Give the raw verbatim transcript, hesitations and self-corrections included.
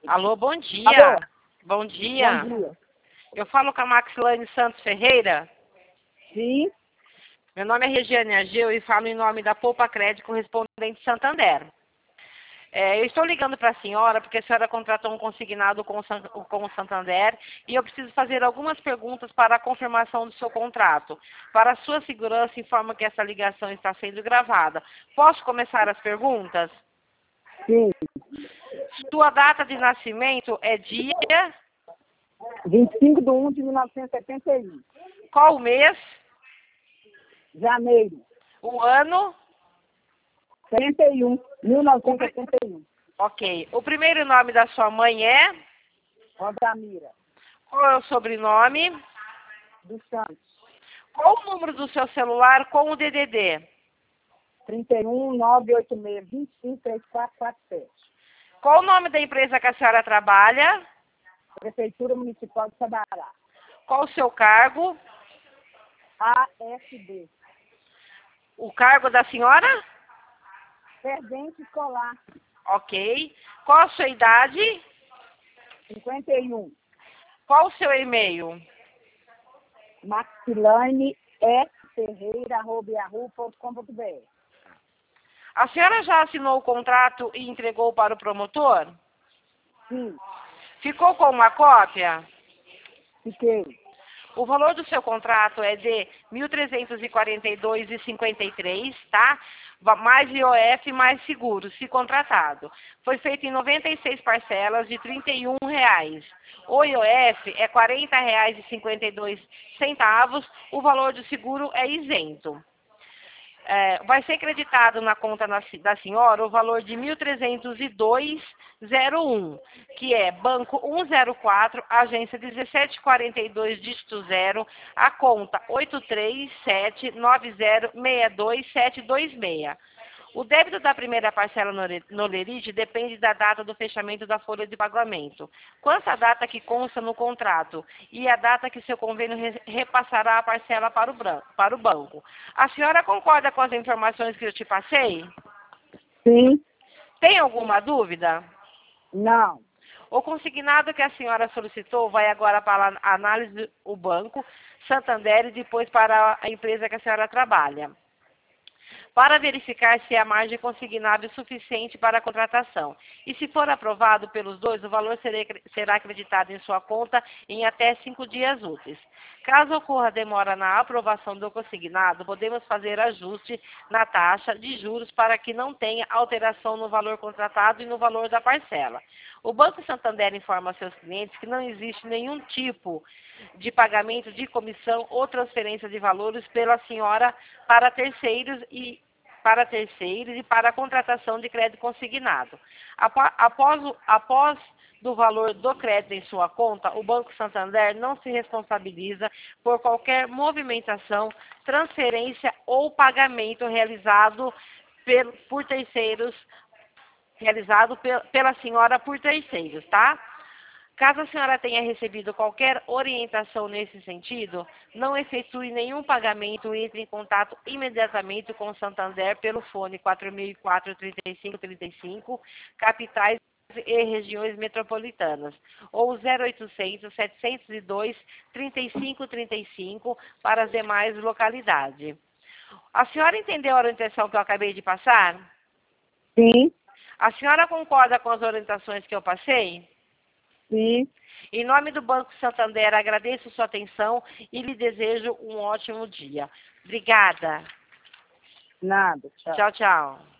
Alô, bom dia. Alô? Bom dia. Bom dia. Eu falo com a Maxilane Santos Ferreira. Sim, Meu nome é Regiane Ageu e falo em nome da Poupa Crédito correspondente Santander. É, eu estou ligando para a senhora porque a senhora contratou um consignado com o, San, com o Santander e eu preciso fazer algumas perguntas para a confirmação do seu contrato. Para a sua segurança, informo que essa ligação está sendo gravada. Posso começar as perguntas? sim. Sua data de nascimento é dia? vinte e cinco de um de mil novecentos e setenta e um. Qual o mês? Janeiro. O ano? setenta e um. mil novecentos e setenta e um. Ok. O primeiro nome da sua mãe é? Rodamira. Qual é o sobrenome? Dos Santos. Qual o número do seu celular com o D D D? trinta e um, nove oito seis, vinte e cinco, trinta e quatro, quarenta e sete. Qual o nome da empresa que a senhora trabalha? Prefeitura Municipal de Sabará. Qual o seu cargo? A S B. O cargo da senhora? Servente escolar. Ok. Qual a sua idade? cinquenta e um. Qual o seu e-mail? Maxilane S. Ferreira, arroba yahoo ponto com ponto br. A senhora já assinou o contrato e entregou para o promotor? Sim, Ficou com uma cópia? fiquei. O valor do seu contrato é de mil trezentos e quarenta e dois reais e cinquenta e três centavos, tá? Mais I O F, mais seguro, se contratado. Foi feito em noventa e seis parcelas de trinta e um reais. O I O F é quarenta reais e cinquenta e dois centavos. O valor do seguro é isento. É, vai ser creditado na conta da senhora o valor de mil trezentos e dois reais e um, que é Banco cento e quatro, agência dezessete quarenta e dois, dígito zero, a conta oito três sete nove zero seis dois sete dois seis. O débito da primeira parcela no Lerite depende da data do fechamento da folha de pagamento. Quanto à data que consta no contrato e a data que seu convênio repassará a parcela para o, para o banco. A senhora concorda com as informações que eu te passei? Sim, Tem alguma dúvida? não. O consignado que a senhora solicitou vai agora para a análise do banco, Santander, e depois para a empresa que a senhora trabalha, para verificar se a margem consignável é suficiente para a contratação. E se for aprovado pelos dois, o valor será acreditado em sua conta em até cinco dias úteis. Caso ocorra demora na aprovação do consignado, podemos fazer ajuste na taxa de juros para que não tenha alteração no valor contratado e no valor da parcela. O Banco Santander informa a seus clientes que não existe nenhum tipo de pagamento de comissão ou transferência de valores pela senhora para terceiros e para terceiros e para a contratação de crédito consignado. Após, o, após do valor do crédito em sua conta, o Banco Santander não se responsabiliza por qualquer movimentação, transferência ou pagamento realizado pel, por terceiros, realizado pel, pela senhora por terceiros, tá? Caso a senhora tenha recebido qualquer orientação nesse sentido, não efetue nenhum pagamento e entre em contato imediatamente com o Santander pelo fone quatro mil e quatro, trinta e cinco trinta e cinco, capitais e regiões metropolitanas, ou zero oitocentos, setecentos e dois, trinta e cinco trinta e cinco para as demais localidades. A senhora entendeu a orientação que eu acabei de passar? Sim, A senhora concorda com as orientações que eu passei? sim. Em nome do Banco Santander, agradeço sua atenção e lhe desejo um ótimo dia. Obrigada. Nada, tchau. Tchau, tchau.